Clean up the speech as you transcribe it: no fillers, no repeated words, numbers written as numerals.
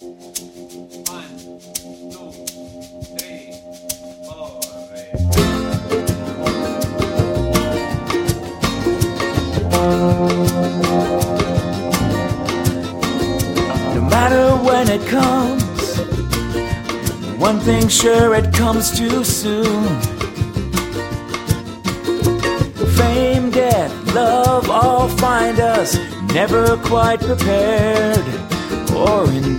No matter when it comes, one thing sure, it comes too soon. Fame, death, love all find us never quite prepared or in